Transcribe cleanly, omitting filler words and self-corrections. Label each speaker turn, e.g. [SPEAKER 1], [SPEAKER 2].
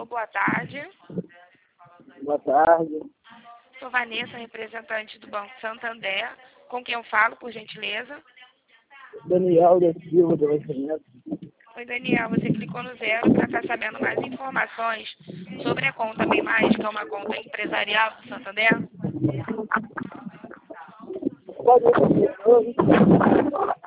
[SPEAKER 1] Alô, boa tarde.
[SPEAKER 2] Boa tarde.
[SPEAKER 1] Sou Vanessa, representante do Banco Santander. Com quem eu falo, por gentileza?
[SPEAKER 2] Daniel da Silva do Nascimento.
[SPEAKER 1] Oi, Daniel. Você clicou no 0 para estar sabendo mais informações sobre a conta Bem Mais, que é uma conta empresarial do Santander?
[SPEAKER 2] Pode repetir de novo?